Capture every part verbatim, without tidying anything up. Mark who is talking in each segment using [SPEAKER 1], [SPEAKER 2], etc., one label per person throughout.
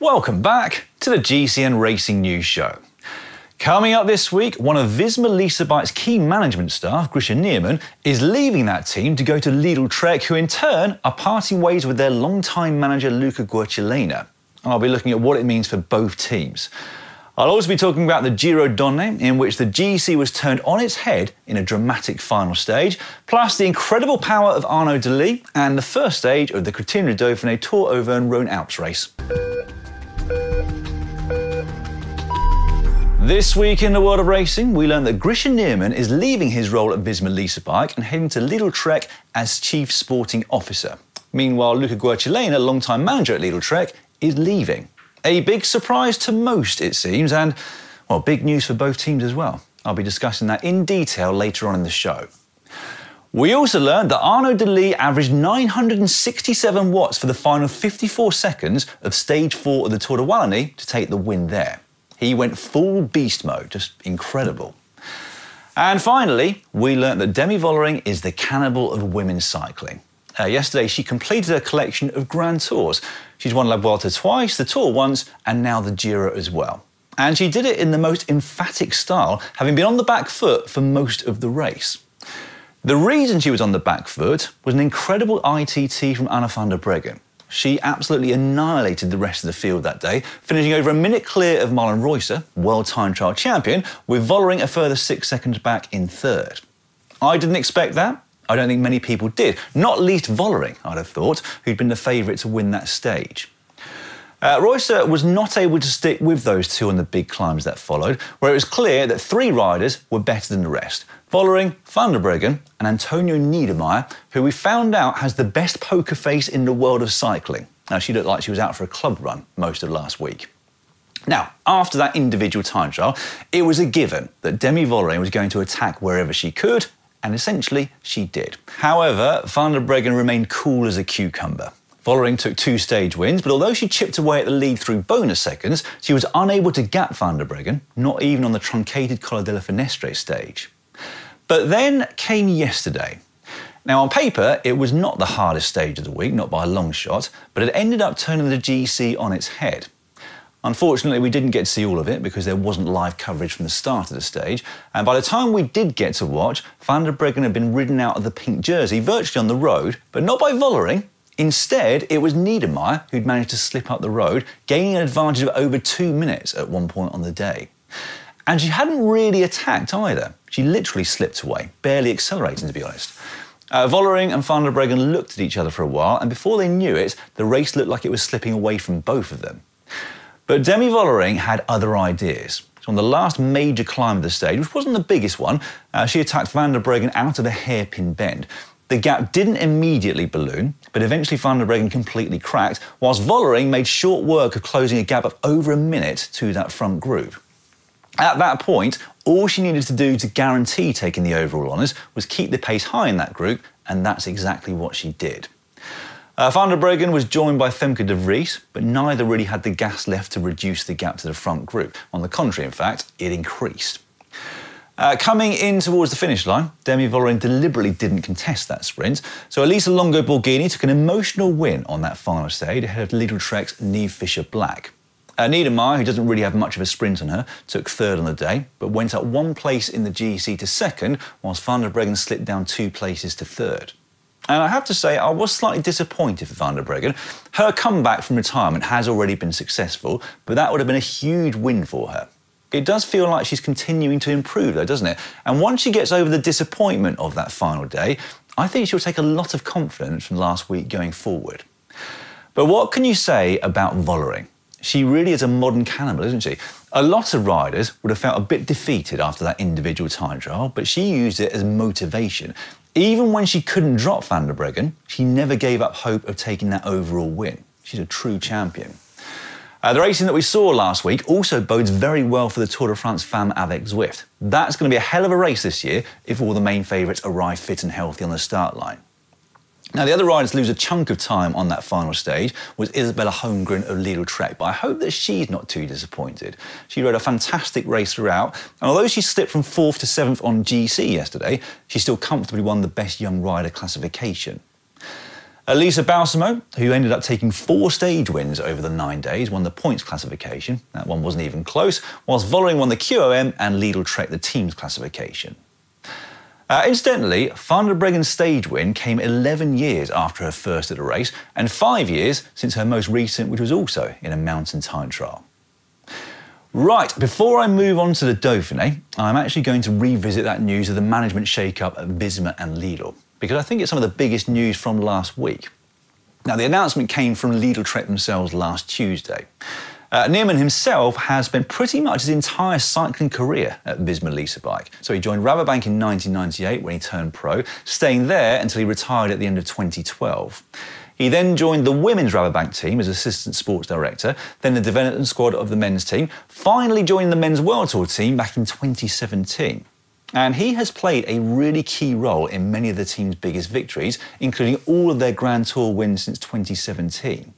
[SPEAKER 1] Welcome back to the G C N Racing News Show. Coming up this week, one of Visma Lease a Bike's key management staff, Grisha Nierman, is leaving that team to go to Lidl Trek, who in turn are parting ways with their longtime manager, Luca Guercilena. I'll be looking at what it means for both teams. I'll also be talking about the Giro Donne, in which the G C was turned on its head in a dramatic final stage, plus the incredible power of Arnaud Delis and the first stage of the Criterium du Dauphiné Tour Auvergne-Rhône-Alpes race. This week in the world of racing, we learned that Grisha Nierman is leaving his role at Visma Lease a Bike and heading to Lidl Trek as Chief Sporting Officer. Meanwhile, Luca Guercilena, longtime manager at Lidl Trek, is leaving. A big surprise to most, it seems, and, well, big news for both teams as well. I'll be discussing that in detail later on in the show. We also learned that Arnaud Delis averaged nine hundred sixty-seven watts for the final fifty-four seconds of Stage four of the Tour de Wallonie to take the win there. He went full beast mode, just incredible. And finally, we learnt that Demi Vollering is the cannibal of women's cycling. Uh, yesterday, she completed her collection of Grand Tours. She's won La Vuelta twice, the Tour once, and now the Giro as well. And she did it in the most emphatic style, having been on the back foot for most of the race. The reason she was on the back foot was an incredible I T T from Anna van der Breggen. She absolutely annihilated the rest of the field that day, finishing over a minute clear of Marlen Reusser, world time trial champion, with Vollering a further six seconds back in third. I didn't expect that. I don't think many people did. Not least Vollering, I'd have thought, who'd been the favourite to win that stage. Uh, Reusser was not able to stick with those two on the big climbs that followed, where it was clear that three riders were better than the rest. Vollering, van der Breggen and Antonio Niedermaier, who we found out has the best poker face in the world of cycling. Now, she looked like she was out for a club run most of last week. Now, after that individual time trial, it was a given that Demi Vollering was going to attack wherever she could, and essentially she did. However, van der Breggen remained cool as a cucumber. Vollering took two stage wins, but although she chipped away at the lead through bonus seconds, she was unable to gap van der Breggen, not even on the truncated Colle della Finestre stage. But then came yesterday. Now, on paper, it was not the hardest stage of the week, not by a long shot, but it ended up turning the G C on its head. Unfortunately, we didn't get to see all of it because there wasn't live coverage from the start of the stage, and by the time we did get to watch, van der Breggen had been ridden out of the pink jersey virtually on the road, but not by Vollering. Instead, it was Niedermaier who'd managed to slip up the road, gaining an advantage of over two minutes at one point on the day. And she hadn't really attacked either. She literally slipped away, barely accelerating, to be honest. Uh, Vollering and van der Breggen looked at each other for a while, and before they knew it, the race looked like it was slipping away from both of them. But Demi Vollering had other ideas. So on the last major climb of the stage, which wasn't the biggest one, uh, she attacked van der Breggen out of a hairpin bend. The gap didn't immediately balloon, but eventually van der Breggen completely cracked, whilst Vollering made short work of closing a gap of over a minute to that front group. At that point, all she needed to do to guarantee taking the overall honours was keep the pace high in that group, and that's exactly what she did. Uh, van der Breggen was joined by Femke de Vries, but neither really had the gas left to reduce the gap to the front group. On the contrary, in fact, it increased. Uh, coming in towards the finish line, Demi Vollering deliberately didn't contest that sprint, so Elisa Longo Borghini took an emotional win on that final stage ahead of Lidl Trek's Niamh Fisher-Black. Uh, Niedermaier, who doesn't really have much of a sprint on her, took third on the day, but went up one place in the G C to second, whilst van der Breggen slipped down two places to third. And I have to say, I was slightly disappointed for van der Breggen. Her comeback from retirement has already been successful, but that would have been a huge win for her. It does feel like she's continuing to improve, though, doesn't it? And once she gets over the disappointment of that final day, I think she'll take a lot of confidence from last week going forward. But what can you say about Vollering? She really is a modern cannibal, isn't she? A lot of riders would have felt a bit defeated after that individual time trial, but she used it as motivation. Even when she couldn't drop van der Breggen, she never gave up hope of taking that overall win. She's a true champion. Uh, the racing that we saw last week also bodes very well for the Tour de France Femmes avec Zwift. That's going to be a hell of a race this year if all the main favourites arrive fit and healthy on the start line. Now, the other riders to lose a chunk of time on that final stage was Isabella Holmgren of Lidl Trek, but I hope that she's not too disappointed. She rode a fantastic race throughout, and although she slipped from fourth to seventh on G C yesterday, she still comfortably won the Best Young Rider classification. Elisa Balsamo, who ended up taking four stage wins over the nine days, won the points classification. That one wasn't even close, whilst Vollering won the Q O M and Lidl Trek the teams classification. Uh, incidentally, Van der Breggen's stage win came eleven years after her first at a race and five years since her most recent, which was also in a mountain time trial. Right, before I move on to the Dauphiné, I'm actually going to revisit that news of the management shake-up at Visma and Lidl, because I think it's some of the biggest news from last week. Now, the announcement came from Lidl Trek themselves last Tuesday. Uh, Neerman himself has spent pretty much his entire cycling career at Visma Lease a Bike. So he joined Rabobank in nineteen ninety-eight when he turned pro, staying there until he retired at the end of twenty twelve. He then joined the women's Rabobank team as assistant sports director, then the development squad of the men's team, finally joining the men's World Tour team back in twenty seventeen. And he has played a really key role in many of the team's biggest victories, including all of their Grand Tour wins since twenty seventeen.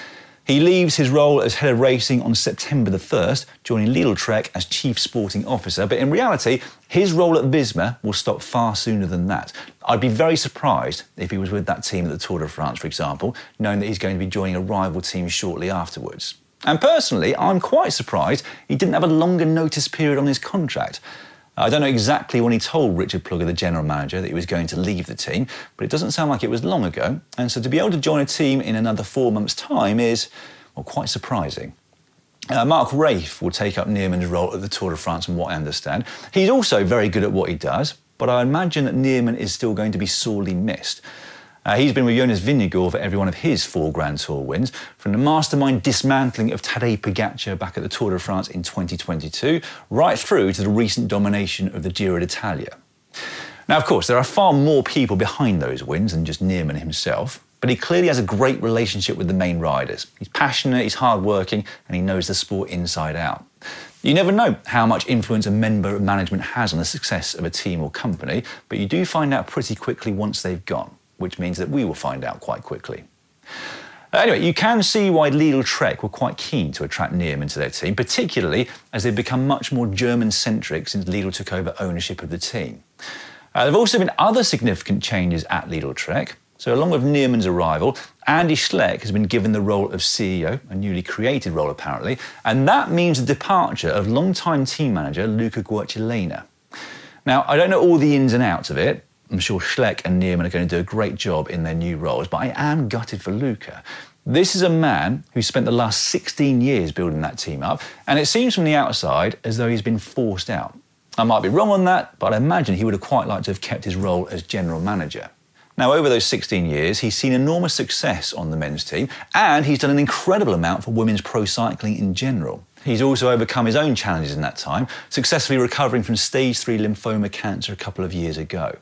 [SPEAKER 1] He leaves his role as head of racing on September the first, joining Lidl Trek as chief sporting officer, but in reality, his role at Visma will stop far sooner than that. I'd be very surprised if he was with that team at the Tour de France, for example, knowing that he's going to be joining a rival team shortly afterwards. And personally, I'm quite surprised he didn't have a longer notice period on his contract. I don't know exactly when he told Richard Plugger, the general manager, that he was going to leave the team, but it doesn't sound like it was long ago. And so to be able to join a team in another four months' time is, well, quite surprising. Uh, Mark Rafe will take up Neerman's role at the Tour de France, from what I understand. He's also very good at what he does, but I imagine that Neerman is still going to be sorely missed. Uh, he's been with Jonas Vingegaard for every one of his four Grand Tour wins, from the mastermind dismantling of Tadej Pogacar back at the Tour de France in twenty twenty-two, right through to the recent domination of the Giro d'Italia. Now, of course, there are far more people behind those wins than just Neerman himself, but he clearly has a great relationship with the main riders. He's passionate, he's hard-working, and he knows the sport inside out. You never know how much influence a member of management has on the success of a team or company, but you do find out pretty quickly once they've gone, which means that we will find out quite quickly. Anyway, you can see why Lidl Trek were quite keen to attract Neerman to their team, particularly as they've become much more German-centric since Lidl took over ownership of the team. Uh, there have also been other significant changes at Lidl Trek. So along with Neerman's arrival, Andy Schleck has been given the role of C E O, a newly created role apparently, and that means the departure of longtime team manager Luca Guercilena. Now, I don't know all the ins and outs of it. I'm sure Schleck and Neerman are going to do a great job in their new roles, but I am gutted for Luca. This is a man who spent the last sixteen years building that team up, and it seems from the outside as though he's been forced out. I might be wrong on that, but I imagine he would have quite liked to have kept his role as general manager. Now, over those sixteen years, he's seen enormous success on the men's team, and he's done an incredible amount for women's pro cycling in general. He's also overcome his own challenges in that time, successfully recovering from stage three lymphoma cancer a couple of years ago.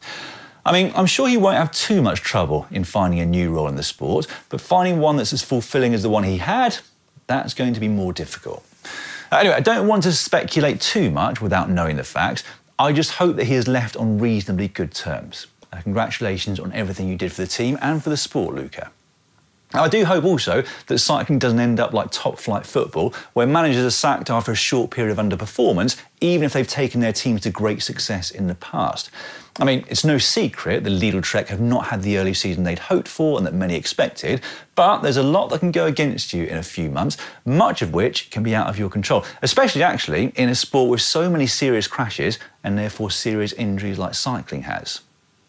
[SPEAKER 1] I mean, I'm sure he won't have too much trouble in finding a new role in the sport, but finding one that's as fulfilling as the one he had, that's going to be more difficult. Anyway, I don't want to speculate too much without knowing the facts. I just hope that he has left on reasonably good terms. Uh, congratulations on everything you did for the team and for the sport, Luca. Now, I do hope also that cycling doesn't end up like top-flight football, where managers are sacked after a short period of underperformance, even if they've taken their teams to great success in the past. I mean, it's no secret that Lidl Trek have not had the early season they'd hoped for and that many expected, but there's a lot that can go against you in a few months, much of which can be out of your control, especially actually in a sport with so many serious crashes and therefore serious injuries like cycling has.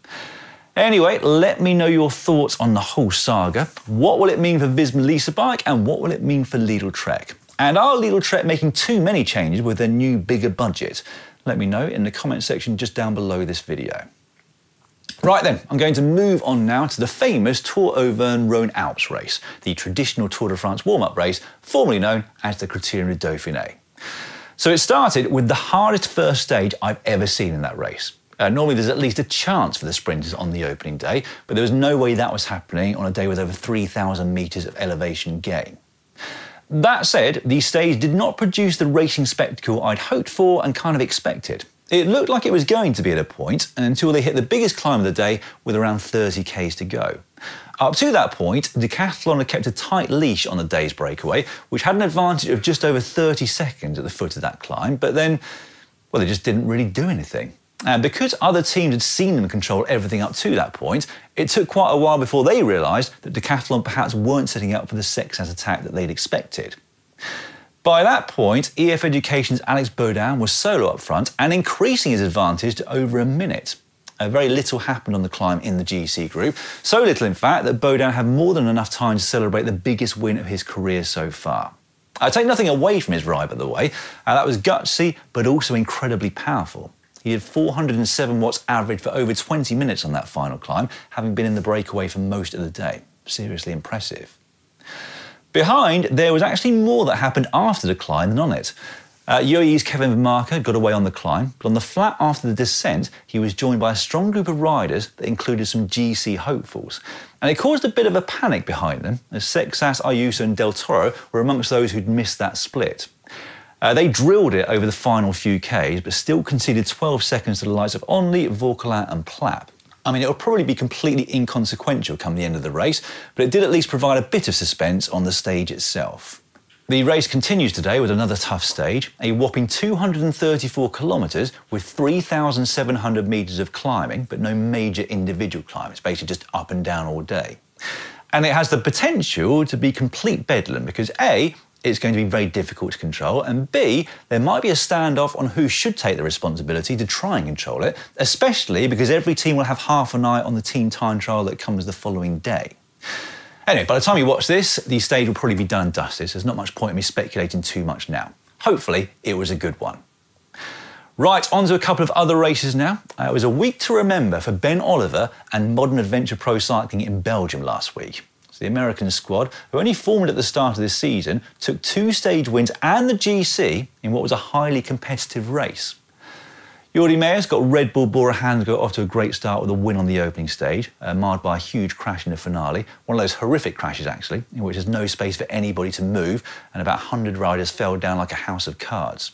[SPEAKER 1] Anyway, let me know your thoughts on the whole saga. What will it mean for Visma Lease a Bike and what will it mean for Lidl Trek? And are Lidl Trek making too many changes with their new bigger budget? Let me know in the comment section just down below this video. Right then, I'm going to move on now to the famous Tour Auvergne-Rhône-Alpes race, the traditional Tour de France warm-up race, formerly known as the Criterium du Dauphiné. So it started with the hardest first stage I've ever seen in that race. Uh, normally there's at least a chance for the sprinters on the opening day, but there was no way that was happening on a day with over three thousand metres of elevation gain. That said, the stage did not produce the racing spectacle I'd hoped for and kind of expected. It looked like it was going to be at a point until they hit the biggest climb of the day with around thirty kays to go. Up to that point, Decathlon had kept a tight leash on the day's breakaway, which had an advantage of just over thirty seconds at the foot of that climb, but then, well, they just didn't really do anything. And because other teams had seen them control everything up to that point, it took quite a while before they realised that Decathlon perhaps weren't setting up for the Sexas attack that they'd expected. By that point, E F Education's Alex Baudin was solo up front and increasing his advantage to over a minute. Uh, very little happened on the climb in the G C group, so little in fact that Baudin had more than enough time to celebrate the biggest win of his career so far. I take nothing away from his ride, by the way. Uh, that was gutsy, but also incredibly powerful. He had four hundred seven watts average for over twenty minutes on that final climb, having been in the breakaway for most of the day. Seriously impressive. Behind, there was actually more that happened after the climb than on it. Uh, U A E's Kevin Vermaarke got away on the climb, but on the flat after the descent, he was joined by a strong group of riders that included some G C hopefuls. And it caused a bit of a panic behind them, as Sexas, Ayuso and Del Toro were amongst those who'd missed that split. Uh, they drilled it over the final few Ks, but still conceded twelve seconds to the likes of Onley, Vauquelin and Plapp. I mean, it would probably be completely inconsequential come the end of the race, but it did at least provide a bit of suspense on the stage itself. The race continues today with another tough stage, a whopping two hundred thirty-four kilometres with three thousand seven hundred metres of climbing, but no major individual climb. It's basically just up and down all day. And it has the potential to be complete bedlam because A, it's going to be very difficult to control, and B, there might be a standoff on who should take the responsibility to try and control it, especially because every team will have half an eye on the team time trial that comes the following day. Anyway, by the time you watch this, the stage will probably be done and dusted, so there's not much point in me speculating too much now. Hopefully, it was a good one. Right, on to a couple of other races now. Uh, it was a week to remember for Ben Oliver and Modern Adventure Pro Cycling in Belgium last week. So the American squad, who only formed at the start of this season, took two stage wins and the G C in what was a highly competitive race. Jordi Meijers got Red Bull Bora Hansgrohe off to a great start with a win on the opening stage, uh, marred by a huge crash in the finale, one of those horrific crashes actually, in which there's no space for anybody to move and about one hundred riders fell down like a house of cards.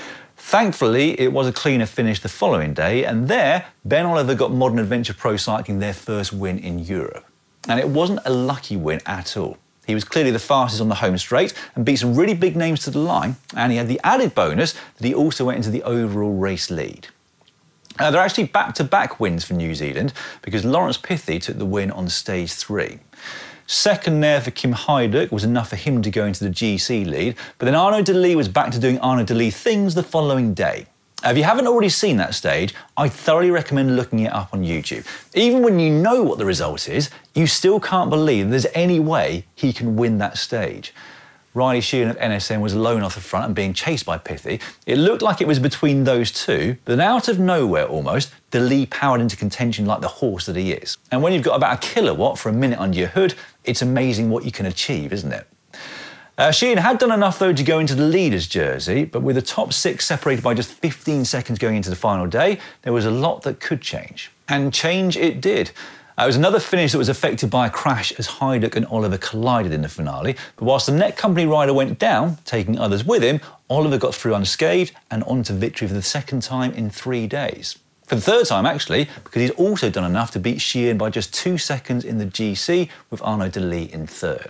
[SPEAKER 1] Thankfully, it was a cleaner finish the following day, and there, Ben Oliver got Modern Adventure Pro Cycling their first win in Europe. And it wasn't a lucky win at all. He was clearly the fastest on the home straight and beat some really big names to the line, and he had the added bonus that he also went into the overall race lead. Uh, they're actually back-to-back wins for New Zealand because Lawrence Pithy took the win on stage three. Second there for Kim Hajduk was enough for him to go into the G C lead, but then Arnaud de Lee was back to doing Arnaud de Lee things the following day. If you haven't already seen that stage, I thoroughly recommend looking it up on YouTube. Even when you know what the result is, you still can't believe there's any way he can win that stage. Riley Sheehan of N S N was alone off the front and being chased by Pithy. It looked like it was between those two, but then out of nowhere almost, de Lee powered into contention like the horse that he is. And when you've got about a kilowatt for a minute under your hood, it's amazing what you can achieve, isn't it? Uh, Sheehan had done enough, though, to go into the leader's jersey, but with the top six separated by just fifteen seconds going into the final day, there was a lot that could change. And change it did. Uh, it was another finish that was affected by a crash as Hajduk and Oliver collided in the finale, but whilst the Net Company rider went down, taking others with him, Oliver got through unscathed and on to victory for the second time in three days. For the third time, actually, because he's also done enough to beat Sheehan by just two seconds in the G C, with Arnaud de Lee in third.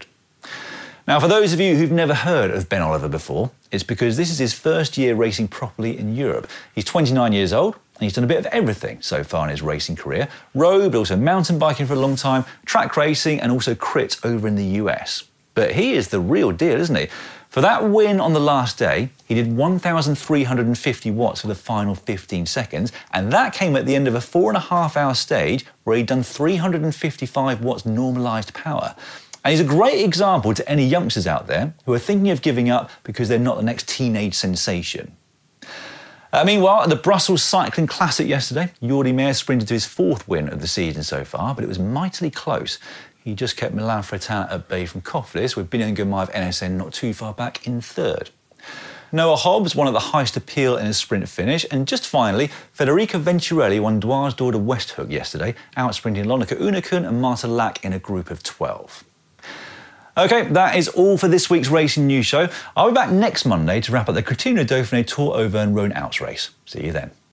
[SPEAKER 1] Now, for those of you who've never heard of Ben Oliver before, it's because this is his first year racing properly in Europe. He's twenty-nine years old, and he's done a bit of everything so far in his racing career. Road, but also mountain biking for a long time, track racing, and also crit over in the U S. But he is the real deal, isn't he? For that win on the last day, he did one thousand three hundred fifty watts for the final fifteen seconds, and that came at the end of a four and a half hour stage where he'd done three hundred fifty-five watts normalised power. And he's a great example to any youngsters out there who are thinking of giving up because they're not the next teenage sensation. Uh, meanwhile, at the Brussels Cycling Classic yesterday, Jordi Meijers sprinted to his fourth win of the season so far, but it was mightily close. He just kept Milan Fretin at bay from Cofidis, with Biniam Girmay of N S N not too far back in third. Noah Hobbs won at the highest appeal in his sprint finish, and just finally, Federica Venturelli won Dwars Door to Westhoek yesterday, out-sprinting Lonneke Unekun and Marta Lack in a group of twelve. OK, that is all for this week's Racing News Show. I'll be back next Monday to wrap up the Coutinho Dauphiné Tour Auvergne Rhône Alps race. See you then.